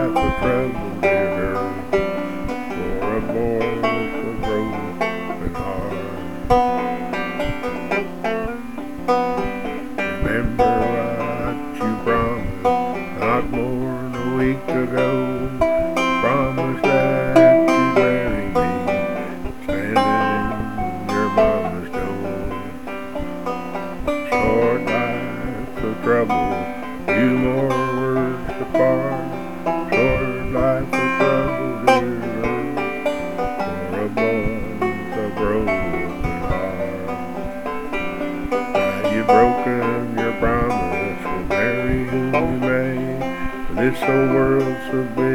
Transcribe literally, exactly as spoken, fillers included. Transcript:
life of trouble, dear girl, for a boy so broken heart. Remember what you promised not more than a week ago. Promise that you'd marry me, standing in your mama's door. Short life of trouble, few more words apart. Short life of trouble, dear girl, for a boy with a broken heart. Now you've broken your promise, we'll marry who you may. This whole world's so big.